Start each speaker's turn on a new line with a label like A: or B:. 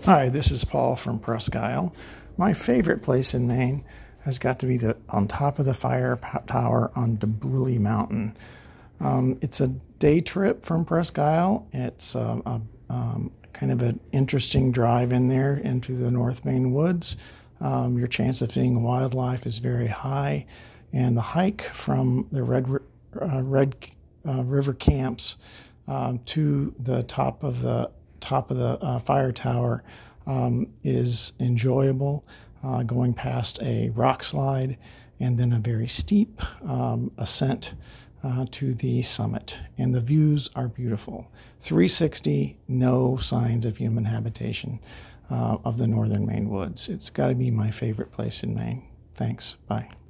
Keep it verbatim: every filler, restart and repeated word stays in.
A: Hi, this is Paul from Presque Isle. My favorite place in Maine has got to be the on top of the fire tower on Debrulli Mountain. Um, it's a day trip from Presque Isle. It's uh, a, um, kind of an interesting drive in there into the North Maine woods. Um, your chance of seeing wildlife is very high, and the hike from the Red uh, Red uh, River camps um, to the top of the top of the uh, fire tower um, is enjoyable, uh, going past a rock slide and then a very steep um, ascent uh, to the summit. And the views are beautiful. three sixty, no signs of human habitation uh, of the northern Maine woods. It's got to be my favorite place in Maine. Thanks. Bye.